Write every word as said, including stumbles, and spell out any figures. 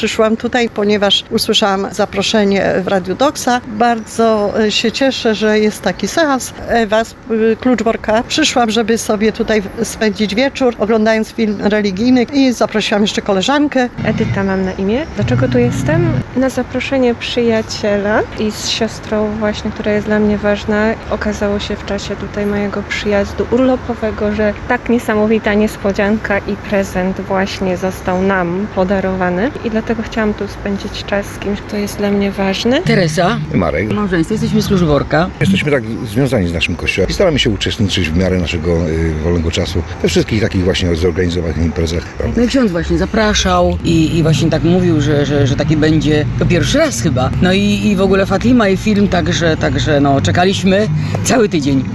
przyszłam tutaj, ponieważ usłyszałam zaproszenie w Radiu Doksa. Bardzo się cieszę, że jest taki seans. Ewa z Kluczborka. Przyszłam, żeby sobie tutaj spędzić wieczór, oglądając film religijny i zaprosiłam jeszcze koleżankę. Edyta mam na imię. Dlaczego tu jestem? Na zaproszenie przyjaciela i z siostrą właśnie, która jest dla mnie ważna. Okazało się w czasie tutaj mojego przyjazdu urlopowego, że tak niesamowita niespodzianka i prezent właśnie został nam podarowany i dlatego chciałam tu spędzić czas z kimś, kto jest dla mnie ważny. Teresa. Marek. Małżeństwo, jesteśmy z Kluczborka. Jesteśmy tak związani z naszym kościołem i staramy się uczestniczyć w miarę naszego y, wolnego czasu we wszystkich takich właśnie zorganizowanych imprezach. No i ksiądz właśnie zapraszał i, i właśnie tak mówił, że, że, że taki będzie to pierwszy raz chyba. No i, i w ogóle Fatima i film, także, także no czekaliśmy cały tydzień.